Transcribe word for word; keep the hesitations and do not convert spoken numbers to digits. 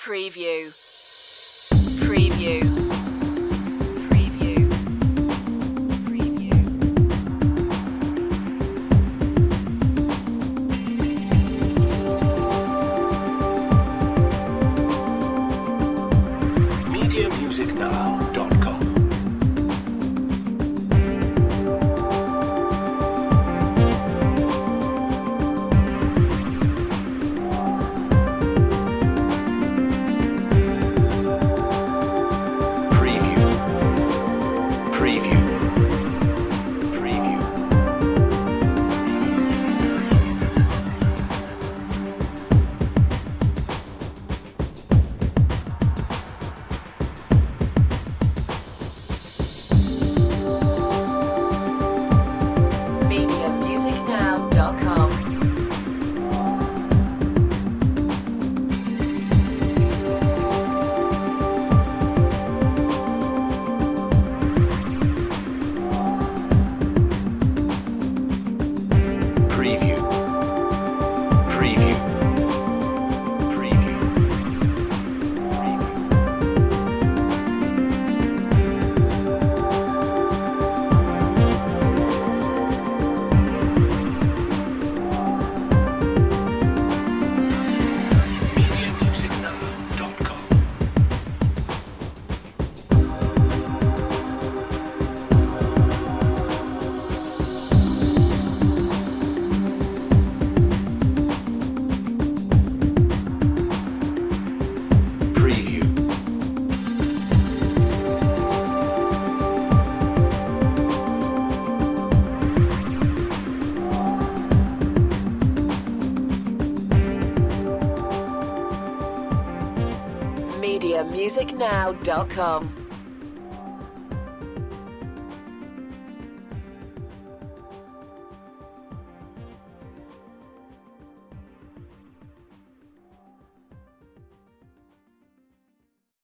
Preview. Preview. Preview. Preview. media music now dot com media music now dot com. Preview. Preview. Preview. media music now dot com Preview. media music now dot com.